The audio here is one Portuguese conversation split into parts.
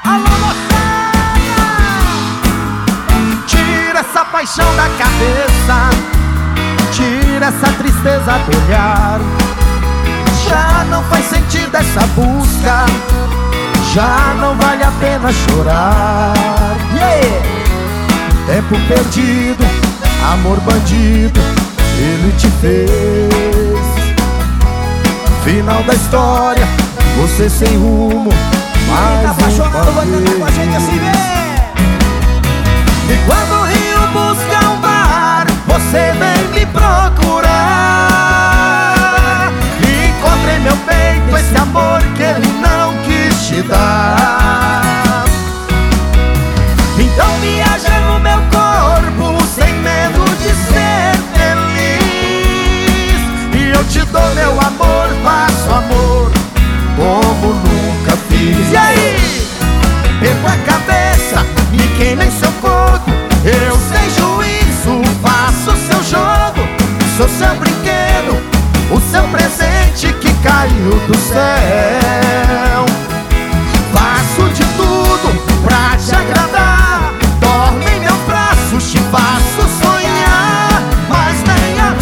Alô, moçada! Tira essa paixão da cabeça, tira essa tristeza do olhar. Já não faz sentido essa busca, já não vale a pena chorar. Tempo perdido, amor bandido, ele te fez. Final da história, você sem rumo, mais tá apaixonado, vai cantar com a gente assim, vem! E quando o rio busca um bar, você vem me procurar. E encontrei meu peito esse amor que ele não quis te dar. Então viaja no meu corpo sem medo de ser feliz. E eu te dou meu amor, faço amor como nunca fiz. E aí? Perco a cabeça, me queima em seu corpo. Eu sem juízo faço seu jogo. Sou seu brinquedo, o seu presente que caiu do céu. Faço de tudo pra te agradar. Dorme em meus braços, te faço sonhar. Mas nem a...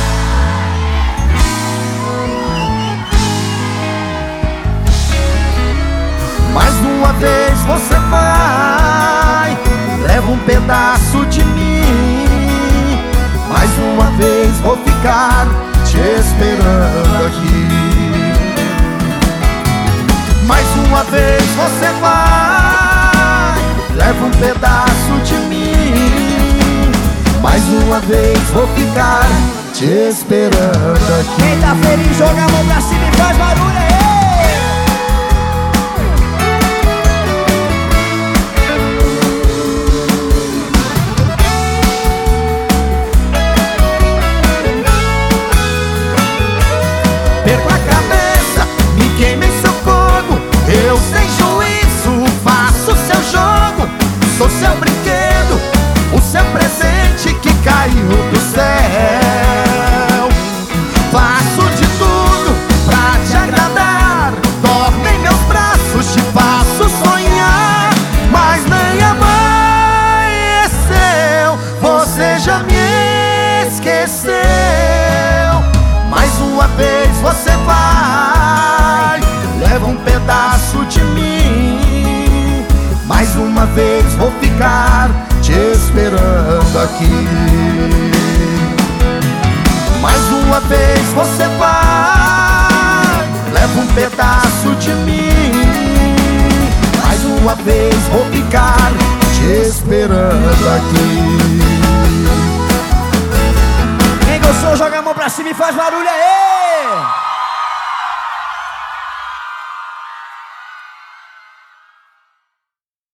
Mais uma vez você vai, leva um pedaço de mim. Mais uma vez vou ficar te esperando aqui. Mais uma vez você vai, leva um pedaço de mim. Mais uma vez vou ficar te esperando aqui. Quem tá feliz joga a mão pra cima e faz barulho aí! Perco a cabeça, me queima em seu fogo. Eu sem juízo faço seu jogo. Sou seu brinquedo, o seu presente que caiu do céu. Faço de tudo pra te agradar. Dorme em meus braços, te faço sonhar. Mas nem amanheceu, você já me esqueceu. Mais uma vez você vai, leva um pedaço de mim. Mais uma vez vou ficar te esperando aqui. Mais uma vez você vai, leva um pedaço de mim. Mais uma vez vou ficar te esperando aqui. Quem gostou joga a mão pra cima e faz barulho aí!